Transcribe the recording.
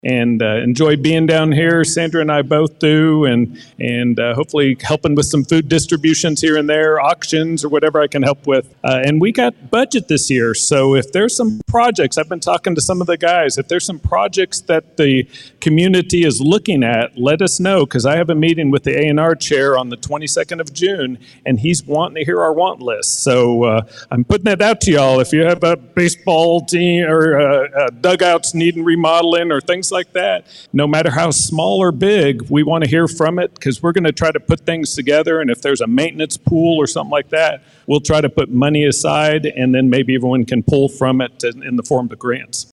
and enjoy being down here. Sandra and I both do, and hopefully helping with some food distributions here and there, auctions or whatever I can help with. And we got budget this year, so if there's some projects, I've been talking to some of the guys, if there's some projects that the community is looking at, let us know, because I have a meeting with the A&R chair on the 22nd of June, and he's wanting to hear our want list. So I'm putting that out to y'all. If you have a baseball team or dugouts needing remodeling or things like that, no matter how small or big, we want to hear from it, because we're going to try to put things together. And if there's a maintenance pool or something like that, we'll try to put money aside, and then maybe everyone can pull from it in the form of grants.